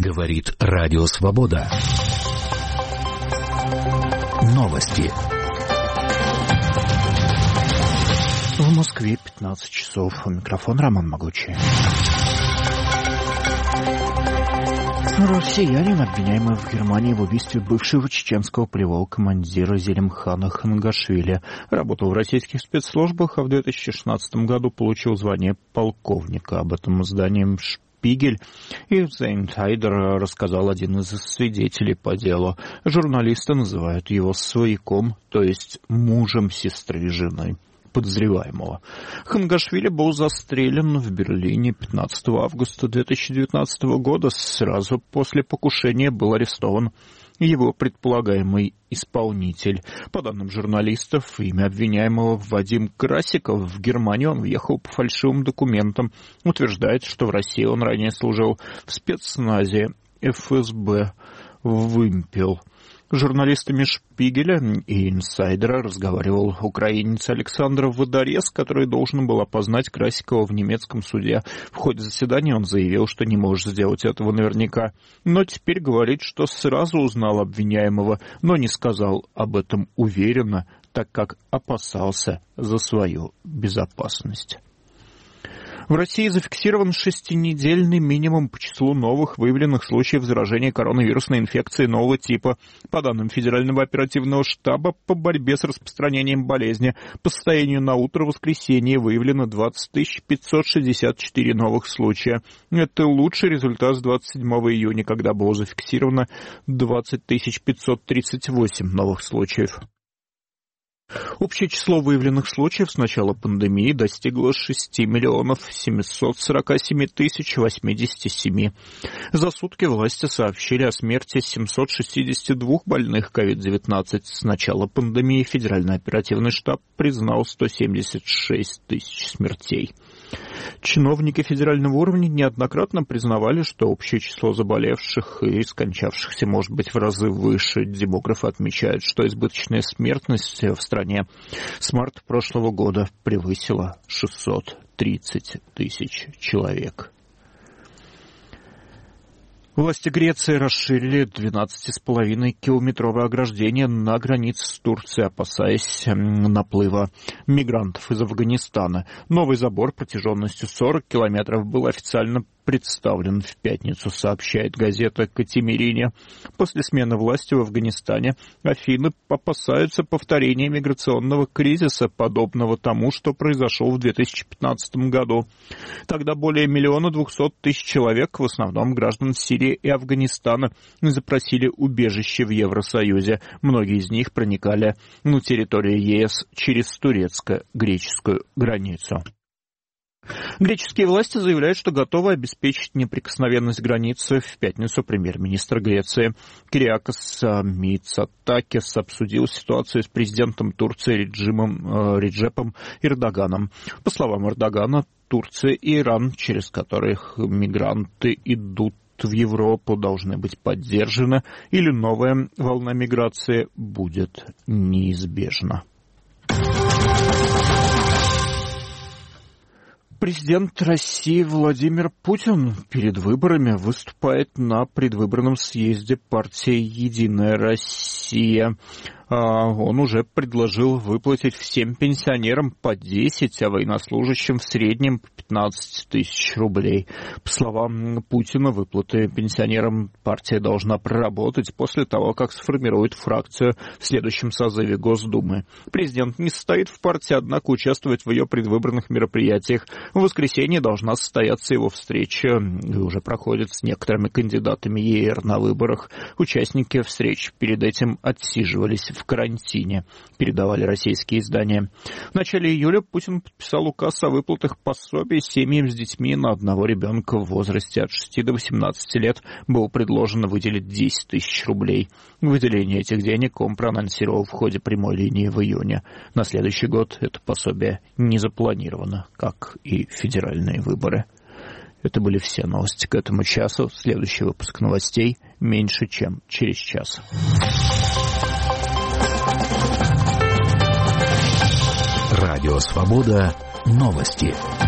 Говорит Радио Свобода. Новости. В Москве 15 часов. Микрофон Роман Могучий. Россиянин, обвиняемый в Германии в убийстве бывшего чеченского полевого командира Зелимхана Хангашвили, работал в российских спецслужбах, а в 2016 году получил звание полковника. Об этом изданием «Шпигель» и «The Insider» рассказал один из свидетелей по делу. Журналисты называют его свояком, то есть мужем сестры жены подозреваемого. Хангашвили был застрелен в Берлине 15 августа 2019 года. Сразу после покушения был арестован его предполагаемый исполнитель. По данным журналистов, имя обвиняемого Вадим Красиков. В Германию он въехал по фальшивым документам. Утверждает, что в России он ранее служил в спецназе ФСБ «Вымпел». С журналистами «Шпигеля» и «Инсайдера» разговаривал украинец Александр Водорез, который должен был опознать Красикова в немецком суде. В ходе заседания он заявил, что не может сделать этого наверняка, но теперь говорит, что сразу узнал обвиняемого, но не сказал об этом уверенно, так как опасался за свою безопасность. В России зафиксирован 6-недельный минимум по числу новых выявленных случаев заражения коронавирусной инфекцией нового типа. По данным Федерального оперативного штаба по борьбе с распространением болезни, по состоянию на утро воскресенья выявлено 20 564 новых случая. Это лучший результат с 27 июня, когда было зафиксировано 20 538 новых случаев. Общее число выявленных случаев с начала пандемии достигло 6 747 087. За сутки власти сообщили о смерти 762 больных COVID-19. С начала пандемии Федеральный оперативный штаб признал 176 тысяч смертей. Чиновники федерального уровня неоднократно признавали, что общее число заболевших и скончавшихся может быть в разы выше. Демографы отмечают, что избыточная смертность в стране с марта прошлого года превысила 630 тысяч человек. Власти Греции расширили 12,5-километровое ограждение на границе с Турцией, опасаясь наплыва мигрантов из Афганистана. Новый забор протяженностью 40 километров был официально представлен в пятницу, сообщает газета «Катимирине». После смены власти в Афганистане Афины опасаются повторения миграционного кризиса, подобного тому, что произошел в 2015 году. Тогда более 1 200 000 человек, в основном граждан Сирии и Афганистана, запросили убежище в Евросоюзе. Многие из них проникали на территорию ЕС через турецко-греческую границу. Греческие власти заявляют, что готовы обеспечить неприкосновенность границы. В пятницу премьер-министр Греции Кириакос Мицотакис обсудил ситуацию с президентом Турции Реджепом Эрдоганом. По словам Эрдогана, Турция и Иран, через которых мигранты идут в Европу, должны быть поддержаны, или новая волна миграции будет неизбежна. Президент России Владимир Путин перед выборами выступает на предвыборном съезде партии «Единая Россия». Он уже предложил выплатить всем пенсионерам по 10, а военнослужащим в среднем по 15 тысяч рублей. По словам Путина, выплаты пенсионерам партия должна проработать после того, как сформирует фракцию в следующем созыве Госдумы. Президент не состоит в партии, однако участвует в ее предвыборных мероприятиях. В воскресенье должна состояться его встреча, и уже проходит с некоторыми кандидатами ЕР на выборах. Участники встреч перед этим отсиживались в карантине, передавали российские издания. В начале июля Путин подписал указ о выплатах пособий семьям с детьми на одного ребенка в возрасте от 6 до 18 лет. Было предложено выделить 10 тысяч рублей. Выделение этих денег он проанонсировал в ходе прямой линии в июне. На следующий год это пособие не запланировано, как и федеральные выборы. Это были все новости к этому часу. Следующий выпуск новостей меньше, чем через час. Радио «Свобода». Новости.